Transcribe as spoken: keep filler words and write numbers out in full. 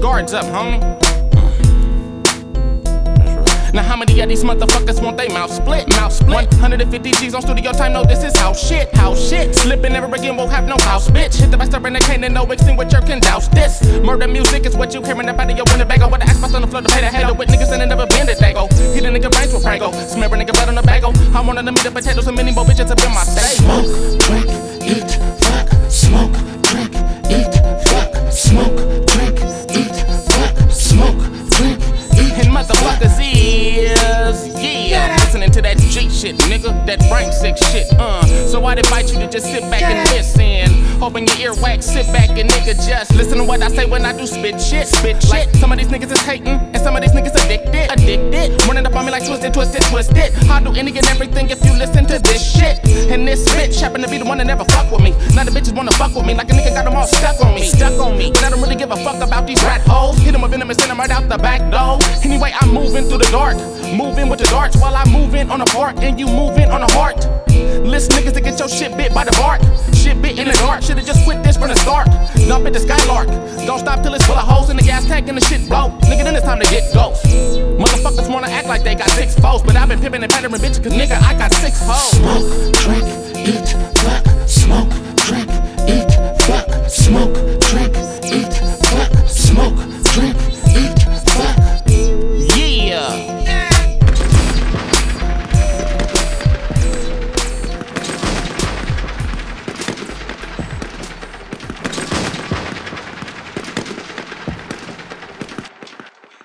Guards up, homie. Now how many of these motherfuckers want they mouth split? Mouth split. one hundred fifty G's on studio time, no, this is house shit. House shit. Slipping never again, won't have no house, bitch. Hit the best up in the cane and no extinguisher can douse this. Murder music is what you hearing up out of your Winnebago. With the ass on the floor to pay the hater with niggas and they never been it, they go. Hit a nigga brains with Prango. Smear a nigga blood on the bago. I want them to meet the potatoes and many more bitches up in my state. Smoke, drink, eat, fuck. Smoke, drink, eat, fuck. Smoke, drink, eat, fuck. Smoke, drink, eat, and motherfuckers is, yeah, I'm listening to that G shit, nigga, that brain sick shit, uh. So I'd invite you to just sit back and listen. Open your earwax, sit back and nigga just listen to what I say when I do spit shit, spit shit. Like some of these niggas is hating, and some of these niggas addicted, addicted. Running up on me like twisted, twisted, twisted. I'll do any and everything if you listen to this shit. And this bitch happen to be the one that never fuck with me. Now the bitches wanna fuck with me like a nigga got them all stuck on me, stuck on me. But I don't really give a fuck about these rat hoes. Hit them with venom and send them right out the back door. Anyway, I'm moving through the dark, moving with the darts while I'm moving on the part and you moving on the heart. List niggas to get your shit bit by the bark. Shit bit in the dark, should've just quit this from the start. Dump it to Skylark, don't stop till it's full of holes in the gas tank and the shit blow. Nigga, then it's time to get ghost. Motherfuckers wanna act like they got six foes, but I've been pimping and pattering bitches cause nigga, I got six hoes. Smoke, drink, eat, fuck. Smoke, drink, eat, fuck. Smoke,